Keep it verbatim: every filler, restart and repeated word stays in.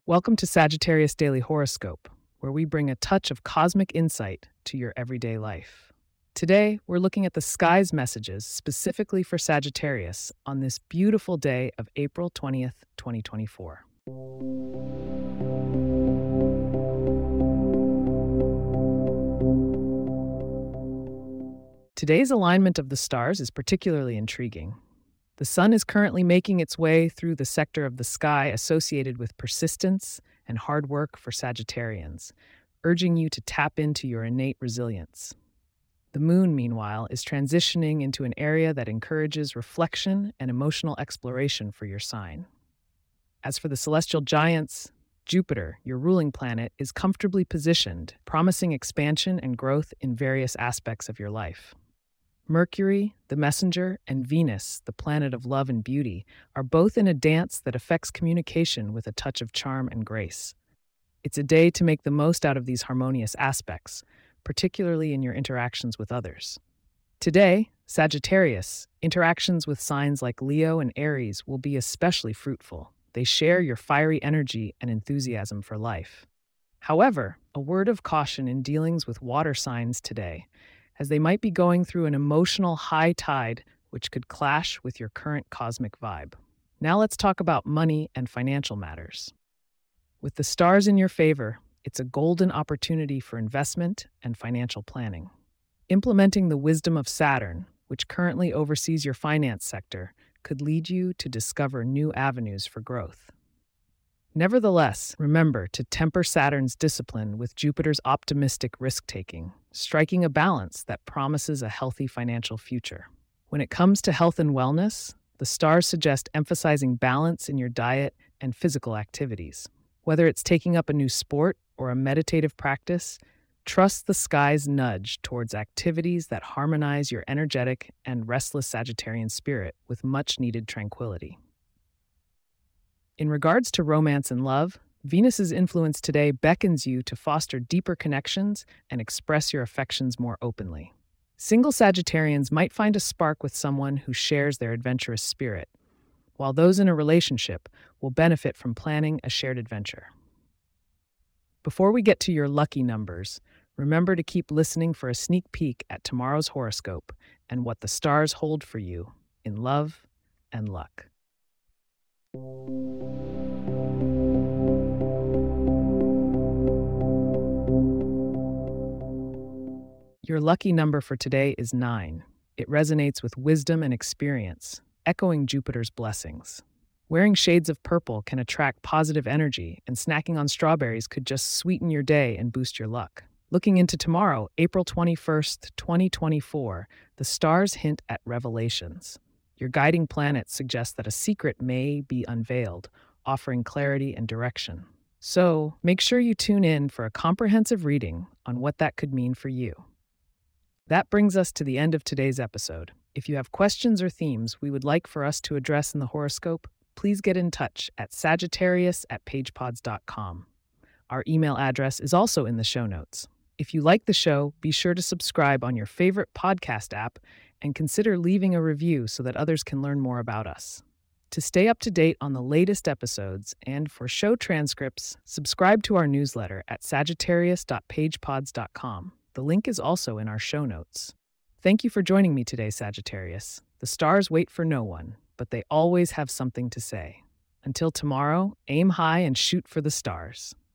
Welcome to Sagittarius Daily Horoscope, where we bring a touch of cosmic insight to your everyday life. Today, we're looking at the sky's messages specifically for Sagittarius on this beautiful day of April twentieth, twenty twenty-four. Today's alignment of the stars is particularly intriguing. The sun is currently making its way through the sector of the sky associated with persistence and hard work for Sagittarians, urging you to tap into your innate resilience. The moon, meanwhile, is transitioning into an area that encourages reflection and emotional exploration for your sign. As for the celestial giants, Jupiter, your ruling planet, is comfortably positioned, promising expansion and growth in various aspects of your life. Mercury, the messenger, and Venus, the planet of love and beauty, are both in a dance that affects communication with a touch of charm and grace. It's a day to make the most out of these harmonious aspects, particularly in your interactions with others. Today, Sagittarius, interactions with signs like Leo and Aries will be especially fruitful. They share your fiery energy and enthusiasm for life. However, a word of caution in dealings with water signs today, as they might be going through an emotional high tide which could clash with your current cosmic vibe. Now let's talk about money and financial matters. With the stars in your favor, it's a golden opportunity for investment and financial planning. Implementing the wisdom of Saturn, which currently oversees your finance sector, could lead you to discover new avenues for growth. Nevertheless, remember to temper Saturn's discipline with Jupiter's optimistic risk-taking, striking a balance that promises a healthy financial future. When it comes to health and wellness, the stars suggest emphasizing balance in your diet and physical activities. Whether it's taking up a new sport or a meditative practice, trust the sky's nudge towards activities that harmonize your energetic and restless Sagittarian spirit with much-needed tranquility. In regards to romance and love, Venus's influence today beckons you to foster deeper connections and express your affections more openly. Single Sagittarians might find a spark with someone who shares their adventurous spirit, while those in a relationship will benefit from planning a shared adventure. Before we get to your lucky numbers, remember to keep listening for a sneak peek at tomorrow's horoscope and what the stars hold for you in love and luck. Your lucky number for today is nine. It resonates with wisdom and experience, echoing Jupiter's blessings. Wearing shades of purple can attract positive energy, and snacking on strawberries could just sweeten your day and boost your luck. Looking into tomorrow, April twenty-first, twenty twenty-four, the stars hint at revelations. Your guiding planets suggest that a secret may be unveiled, offering clarity and direction. So, make sure you tune in for a comprehensive reading on what that could mean for you. That brings us to the end of today's episode. If you have questions or themes we would like for us to address in the horoscope, please get in touch at sagittarius at pagepods dot com. Our email address is also in the show notes. If you like the show, be sure to subscribe on your favorite podcast app and consider leaving a review so that others can learn more about us. To stay up to date on the latest episodes and for show transcripts, subscribe to our newsletter at sagittarius dot pagepods dot com. The link is also in our show notes. Thank you for joining me today, Sagittarius. The stars wait for no one, but they always have something to say. Until tomorrow, aim high and shoot for the stars.